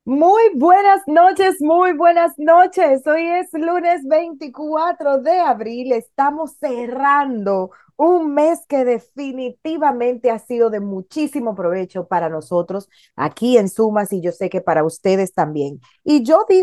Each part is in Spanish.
Muy buenas noches, muy buenas noches. Hoy es lunes 24 de abril. Estamos cerrando un mes que definitivamente ha sido de muchísimo provecho para nosotros aquí en Sumas y yo sé que para ustedes también. Y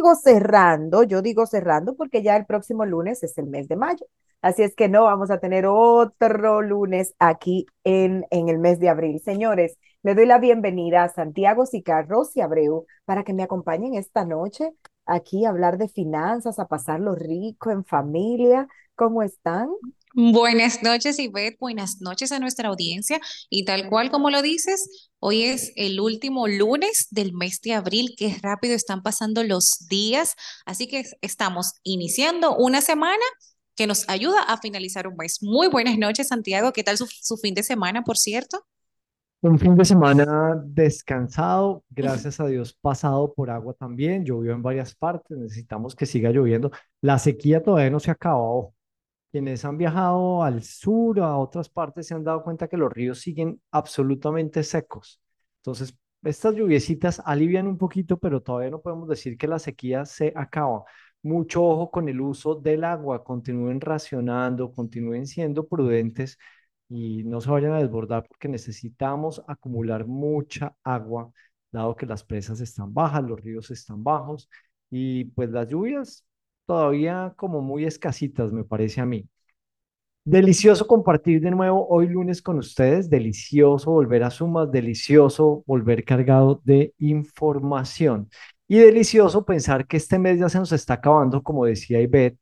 yo digo cerrando porque ya el próximo lunes es el mes de mayo. Así es que no vamos a tener otro lunes aquí en el mes de abril. Señores, le doy la bienvenida a Santiago Sicarros y Abreu para que me acompañen esta noche aquí a hablar de finanzas, a pasarlo rico en familia. ¿Cómo están? Buenas noches, Ivette. Buenas noches a nuestra audiencia. Y tal cual como lo dices, hoy es el último lunes del mes de abril. Qué rápido están pasando los días. Así que estamos iniciando una semana que nos ayuda a finalizar un mes. Muy buenas noches, Santiago. ¿Qué tal su fin de semana, por cierto? Un fin de semana descansado, gracias a Dios, pasado por agua también. Llovió en varias partes, necesitamos que siga lloviendo. La sequía todavía no se acabó. Quienes han viajado al sur, a otras partes, se han dado cuenta que los ríos siguen absolutamente secos. Entonces, estas lluviecitas alivian un poquito, pero todavía no podemos decir que la sequía se acaba. Mucho ojo con el uso del agua, continúen racionando, continúen siendo prudentes y no se vayan a desbordar porque necesitamos acumular mucha agua, dado que las presas están bajas, los ríos están bajos y pues las lluvias todavía como muy escasitas, me parece a mí. Delicioso compartir de nuevo hoy lunes con ustedes, delicioso volver a Sumas, delicioso volver cargado de información y delicioso pensar que este mes ya se nos está acabando, como decía Ivette,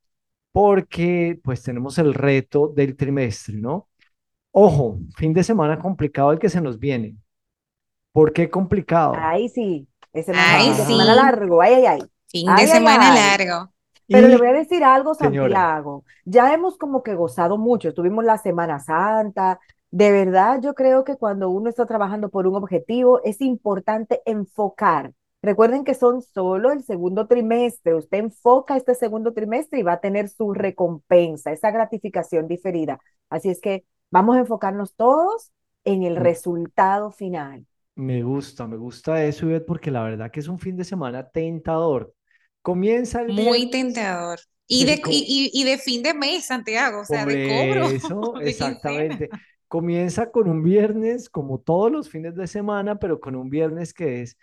porque pues tenemos el reto del trimestre, ¿no? Ojo, fin de semana complicado el que se nos viene. ¿Por qué complicado? Ahí sí, ese Ay, fin de semana sí, largo, ay, ay, ay, fin de ay, ay, semana ay. largo. Pero le voy Y, a decir algo, señora, Santiago. Ya hemos como que gozado mucho. Tuvimos la Semana Santa. De verdad, yo creo que cuando uno está trabajando por un objetivo, es importante enfocar. Recuerden que son solo el segundo trimestre. Usted enfoca este segundo trimestre y va a tener su recompensa, esa gratificación diferida. Así es que vamos a enfocarnos todos en el m- resultado final. me gusta eso, Ivette, porque la verdad que es un fin de semana tentador. Comienza el Muy viernes, tentador. Y de fin de mes, Santiago, o sea, por de cobro, eso, de quincena. exactamente. Comienza con un viernes, como todos los fines de semana, pero con un viernes que es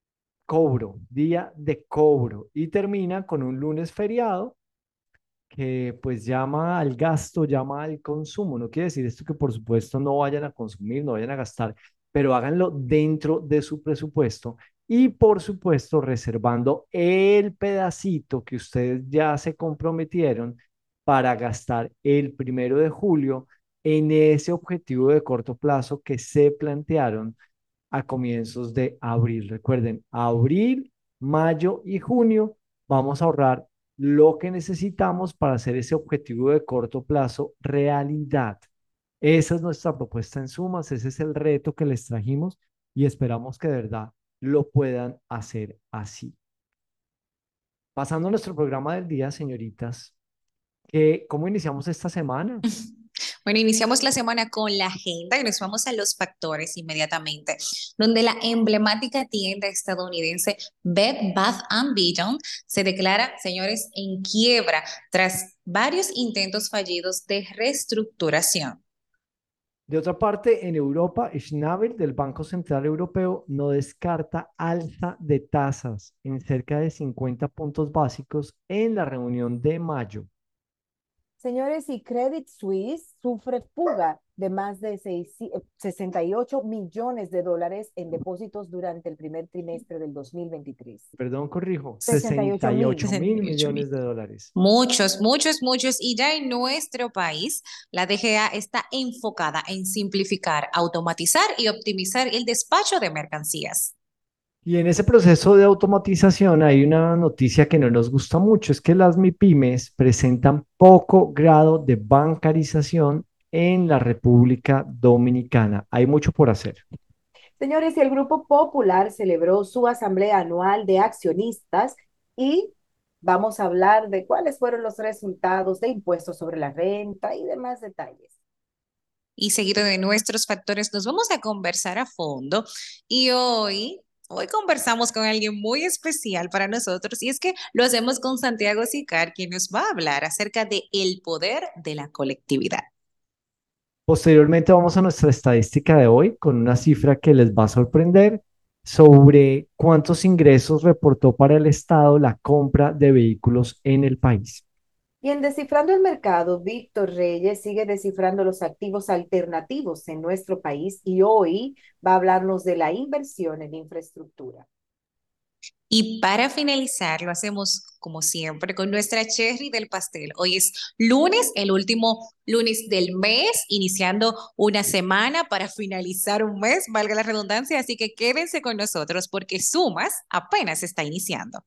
cobro, día de cobro, y termina con un lunes feriado que pues llama al gasto, llama al consumo. No quiere decir esto que por supuesto no vayan a consumir, no vayan a gastar, pero háganlo dentro de su presupuesto y por supuesto reservando el pedacito que ustedes ya se comprometieron para gastar el 1 de julio en ese objetivo de corto plazo que se plantearon a comienzos de abril. Recuerden, abril, mayo y junio vamos a ahorrar lo que necesitamos para hacer ese objetivo de corto plazo realidad. Esa es nuestra propuesta en sumas, ese es el reto que les trajimos y esperamos que de verdad lo puedan hacer así. Pasando a nuestro programa del día, señoritas, ¿cómo iniciamos esta semana? Bueno, iniciamos la semana con la agenda y nos vamos a los factores inmediatamente, donde la emblemática tienda estadounidense Bed Bath Beyond se declara, señores, en quiebra tras varios intentos fallidos de reestructuración. De otra parte, en Europa, Schnabel del Banco Central Europeo no descarta alza de tasas en cerca de 50 puntos básicos en la reunión de mayo. Señores, y Credit Suisse sufre fuga de más de 68 millones de dólares en depósitos durante el primer trimestre del 2023. Perdón, corrijo, 68 mil. 68 mil 68 millones mil. de dólares. Muchos, muchos, muchos. Y ya en nuestro país, la DGA está enfocada en simplificar, automatizar y optimizar el despacho de mercancías. Y en ese proceso de automatización hay una noticia que no nos gusta mucho, es que las MIPIMES presentan poco grado de bancarización en la República Dominicana. Hay mucho por hacer. Señores, y el Grupo Popular celebró su asamblea anual de accionistas y vamos a hablar de cuáles fueron los resultados de impuestos sobre la renta y demás detalles. Y seguido de nuestros factores, nos vamos a conversar a fondo. Y hoy Hoy conversamos con alguien muy especial para nosotros y es que lo hacemos con Santiago Sicar, quien nos va a hablar acerca de el poder de la colectividad. Posteriormente vamos a nuestra estadística de hoy con una cifra que les va a sorprender sobre cuántos ingresos reportó para el Estado la compra de vehículos en el país. Y en Descifrando el Mercado, Víctor Reyes sigue descifrando los activos alternativos en nuestro país y hoy va a hablarnos de la inversión en infraestructura. Y para finalizar, lo hacemos como siempre con nuestra cherry del pastel. Hoy es lunes, el último lunes del mes, iniciando una semana para finalizar un mes, valga la redundancia, así que quédense con nosotros porque Sumas apenas está iniciando.